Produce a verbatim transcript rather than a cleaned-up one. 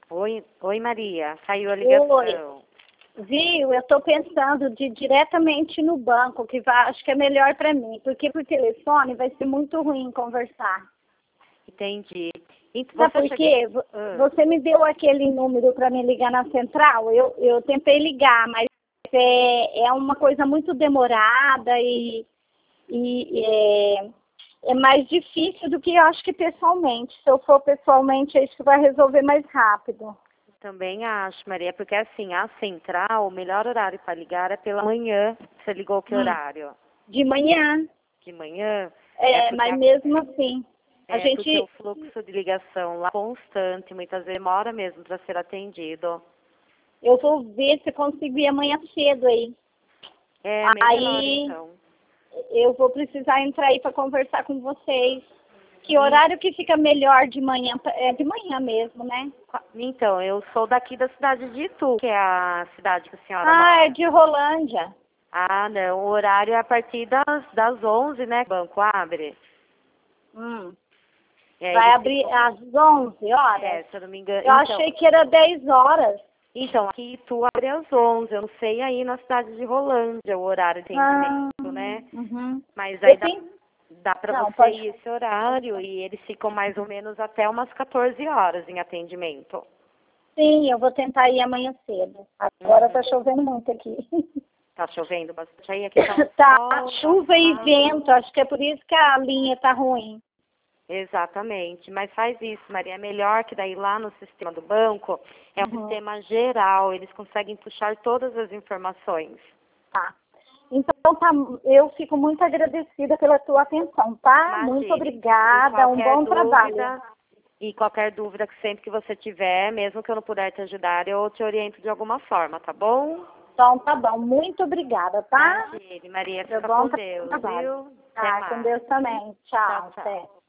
Oi, oi Maria, caiu a Oi. ligação. Viu, eu estou pensando de ir diretamente no banco, que vai, acho que é melhor para mim, porque por telefone vai ser muito ruim conversar. Entendi. Então, Sabe você por quê? chegou... Ah, Você me deu aquele número para me ligar na central, eu, eu tentei ligar, mas é, é uma coisa muito demorada e, e é, é mais difícil do que eu acho que pessoalmente. Se eu for pessoalmente, acho que vai resolver mais rápido. também acho, Maria, porque assim, a central, o melhor horário para ligar é pela manhã. Você ligou que Hum. horário? De manhã. De manhã? É É, porque, mas a- mesmo assim, a é porque o gente, fluxo de ligação lá é constante, muitas vezes demora mesmo para ser atendido. eu vou ver se consigo ir amanhã cedo aí. É melhor Aí então. eu vou precisar entrar aí para conversar com vocês. Que E- horário que fica melhor de manhã? É de manhã mesmo, né? Então, eu sou daqui da cidade de Itu, que é a cidade que a senhora Ah, é mora. de Rolândia. Ah, não. O horário é a partir das, das onze, né? Que o banco abre. Hum. É, Vai eles abrir ficam. às onze horas? É, se eu não me engano. Eu Então, achei que era dez horas. então aqui tu abre às onze. Eu não sei aí na cidade de Rolândia o horário de Ah, atendimento, né? uhum. Mas aí Eu dá, tenho... dá pra Não, você pode... ir esse horário e eles ficam mais ou menos até umas quatorze horas em atendimento. Sim, eu vou tentar ir amanhã cedo. Agora tá Uhum. chovendo muito aqui. Tá chovendo bastante aí, aqui tá um Tá, sol chuva e abafado. vento, acho que é por isso que a linha tá ruim. Exatamente, mas faz isso, Maria. É melhor que daí lá no sistema do banco, é um Uhum. sistema geral, eles conseguem puxar todas as informações. Tá. Então, tá, eu fico muito agradecida pela tua atenção, tá? Muito Imagine. E obrigada, um qualquer bom trabalho. dúvida, e qualquer dúvida que sempre que você tiver, mesmo que eu não puder te ajudar, eu te oriento de alguma forma, tá bom? Então, tá bom. Muito obrigada, tá? Imagine, Maria, Meu fica bom com Deus, trabalho. viu? Até Tá, com mais. Deus também. Tchau, Tchau, tchau. até.